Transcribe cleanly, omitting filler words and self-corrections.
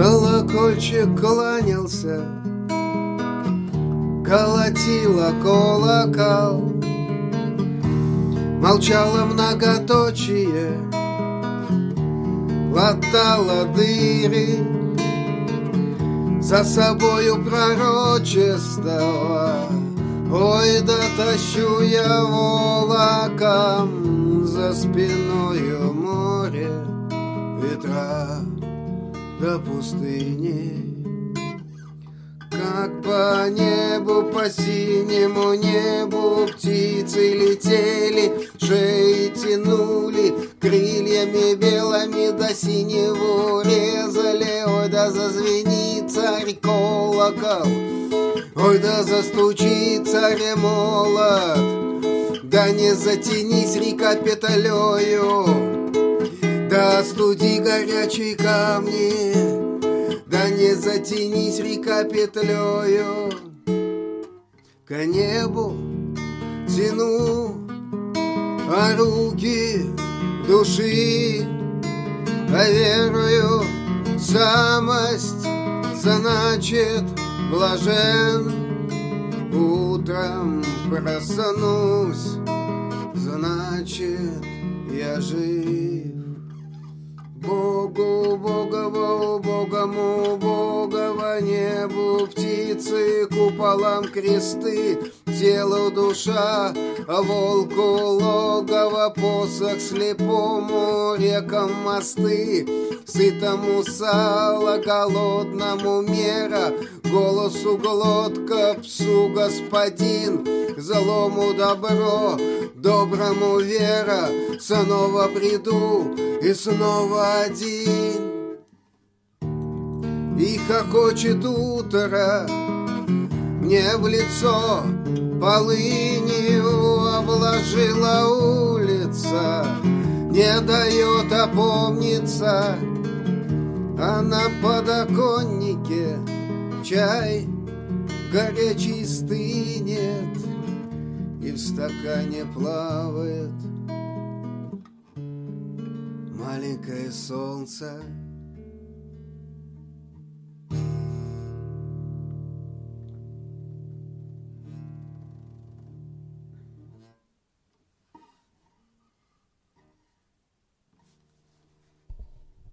Колокольчик кланялся, колотила колокол, молчало многоточие, латало дыры, за собою пророчествовала. Ой, да тащу я волоком за спиною море, ветра до пустыни. Как по небу, по синему небу птицы летели, шеи тянули, крыльями белыми до синего резали. Ой, да зазвенит царь колокол, ой, да застучит царь молот, да не затянись река петлею, да остуди горячие камни, да не затянись река петлею. К небу тяну, а руки души, а верую, самость значит блажен. Утром проснусь, значит я жив. Богу, Богову, Богому, Богова небу, птицы куполам кресты, телу душа, а волку логово, посох слепому, рекам мосты, сытому сало, голодному мера, голосу глотка, псу господин, злому добро, доброму вера. Снова приду и снова один. И хохочет утро мне в лицо, полынью обложила улица, не дает опомниться, а на подоконнике чай горячий стынет, и в стакане плавает маленькое солнце.